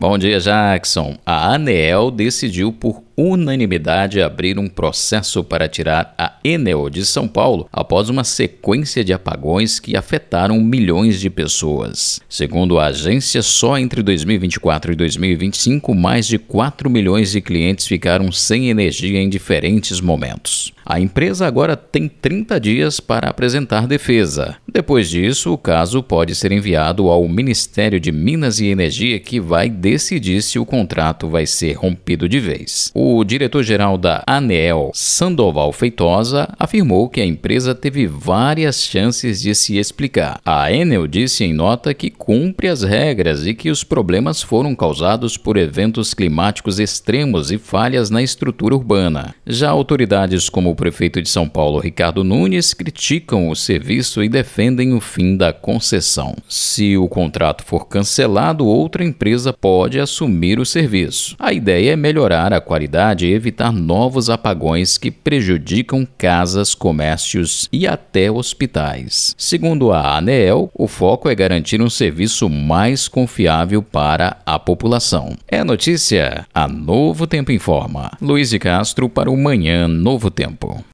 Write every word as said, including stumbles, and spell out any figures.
Bom dia, Jackson. A ANEEL decidiu por unanimidade abrir um processo para tirar a Enel de São Paulo após uma sequência de apagões que afetaram milhões de pessoas. Segundo a agência, só entre dois mil e vinte e quatro e dois mil e vinte e cinco, mais de quatro milhões de clientes ficaram sem energia em diferentes momentos. A empresa agora tem trinta dias para apresentar defesa. Depois disso, o caso pode ser enviado ao Ministério de Minas e Energia, que vai decidir se o contrato vai ser rompido de vez. O diretor-geral da ANEEL, Sandoval Feitosa, afirmou que a empresa teve várias chances de se explicar. A Enel disse em nota que cumpre as regras e que os problemas foram causados por eventos climáticos extremos e falhas na estrutura urbana. Já autoridades como o prefeito de São Paulo, Ricardo Nunes, criticam o serviço e defendem o fim da concessão. Se o contrato for cancelado, outra empresa pode assumir o serviço. A ideia é melhorar a qualidade e evitar novos apagões que prejudicam casas, comércios e até hospitais. Segundo a ANEEL, o foco é garantir um serviço mais confiável para a população. É notícia? A Novo Tempo informa. Luiz de Castro para o Manhã Novo Tempo.